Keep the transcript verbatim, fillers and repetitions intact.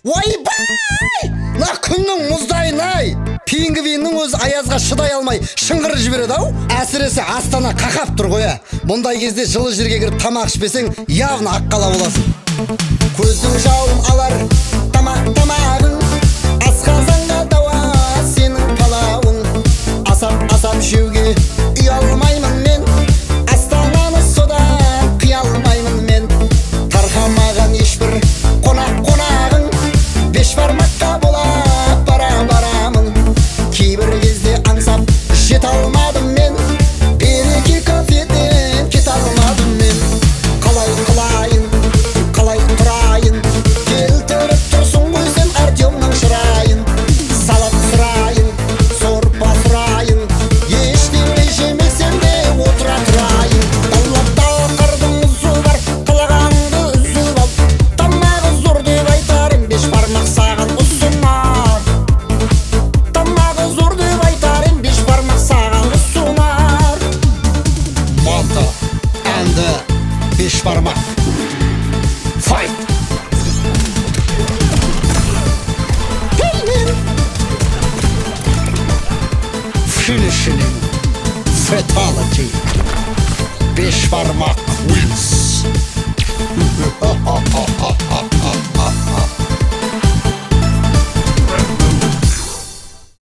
Ойбай! На күннің мұздайын-ай! Пингвиннің өзі аязға шыдай алмай шыңғырып жібереді ау. Әсіресе Астана қақап тұр ғой. Мұндай кезде жылы жерге кіріп тамақ ішпесең, явно аққала боласың. Көздің жауын алар тамақ тамағың, асқазанға дауа сенің палауың. Асап-асап жеуге ұялмаймын мен, Астананы содан қия алмаймын мен. Тарқамаған ешбір қонақ-қонағың, беш бармаққа бола бара-барамын. Кейбір кезде аңсап жет алмадым мен, береке кафеден кет алмадым мен. Қалай қылайын, қалай тұрайын, келтіріп тұрсың ғой сен Артемнің шырайын. Салат сұрайын, сорпа сұрайын, ештеңе жемесем де отыра тұрайын. Далапта қырдың ұзы бар, қалағанды үзіп ал, тамағы зор деп айтарым, беш бармақ саған ұсынар. Тамағы зор деп айтарым, беш бармақ саған ұсынар. Манты әнді беш бармақ. Fight! Finishing fatality. Беш бармақ wins.